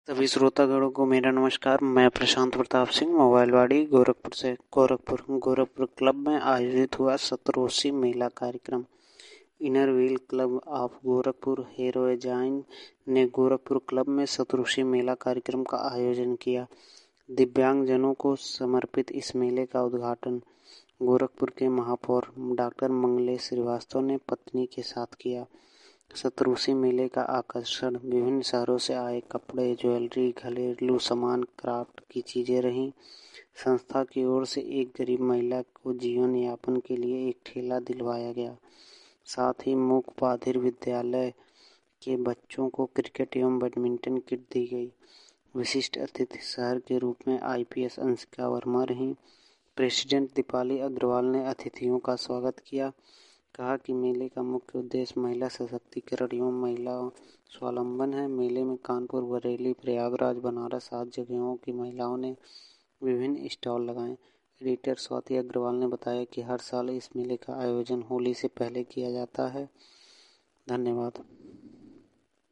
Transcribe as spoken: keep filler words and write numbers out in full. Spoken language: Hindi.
सभी श्रोतागणों को मेरा नमस्कार। मैं प्रशांत प्रताप सिंह मोबाइलवाड़ी गोरखपुर से गोरखपुर गोरखपुर क्लब में आयोजित हुआ सतरोसी मेला कार्यक्रम। Inner wheel club of Gorakhpur हेरोइजाइन ने गोरखपुर क्लब में सतरोसी मेला कार्यक्रम का आयोजन किया। दिव्यांगजनों को समर्पित इस मेले का उद्घाटन गोरखपुर के महापौर डॉक्टर मंगलेश श्रीवास्तव ने पत्नी के साथ किया। सतरोसी मेले का आकर्षण विभिन्न शहरों से आए कपड़े, ज्वेलरी, घरेलू सामान, क्राफ्ट की चीजें रहीं। संस्था की ओर से एक गरीब महिला को जीवन यापन के लिए एक ठेला दिलवाया गया। साथ ही मूक बधिर विद्यालय के बच्चों को क्रिकेट एवं बैडमिंटन किट दी गई। विशिष्ट अतिथि शहर के रूप में I P S Anshika Verma रहीं। प्रेसिडेंट दीपाली अग्रवाल ने अतिथियों का स्वागत किया। कहा कि मेले का मुख्य उद्देश्य महिला सशक्तिकरण एवं महिला स्वावलंबन है। मेले में कानपुर, बरेली, प्रयागराज, बनारस आदि जगहों की महिलाओं ने विभिन्न स्टॉल लगाए। एडिटर स्वाति अग्रवाल ने बताया कि हर साल इस मेले का आयोजन होली से पहले किया जाता है। धन्यवाद।